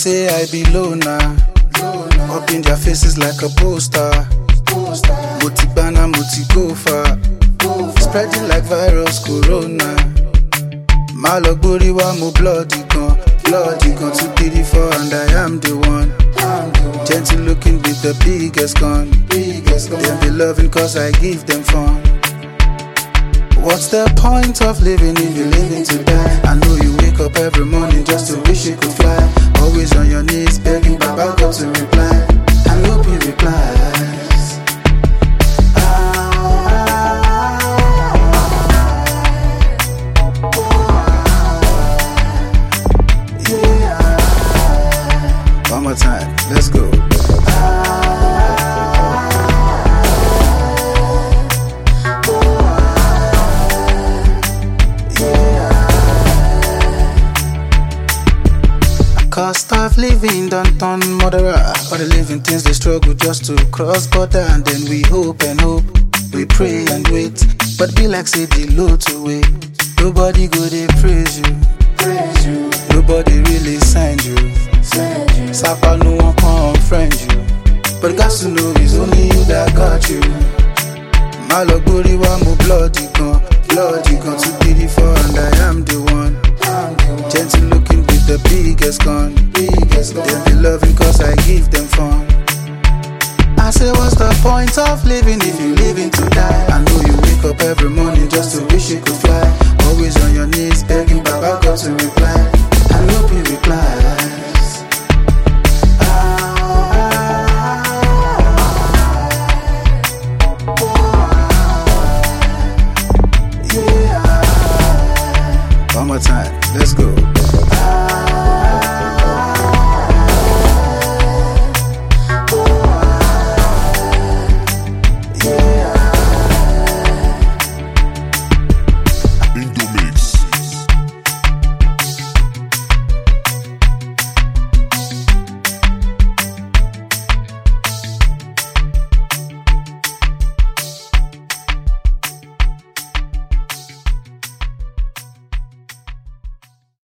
say I be loner, up in their faces like a poster. Motibana, motigofa, spreading like virus corona. Malagbori wa mo bloody gun, too beautiful and I am the one. Gentle looking with the biggest gun. Them be loving cause I give them fun. What's the point of living if you're living to die? I know you wake up every morning just to wish you could fly. Always on your knees begging Baba God to reply. I hope he replies. Yeah. One more time, let's go. Cost of living done turn murderer. All the living things they struggle just to cross border. And then we hope and hope, we pray and wait. But be like say the low to wait. Nobody go they praise you. Nobody really send you. Sapa no one come friend you. But got to know it's only you that got you. Malagbori wa mo bloody gun, too beautiful and I am the one. Gentle looking with the biggest gun. Them be loving cause I give them fun. I say what's the point of living if you living to die? I know you wake up every morning just to wish you could fly. Always on your knees begging Baba God to reply. I hope he replies.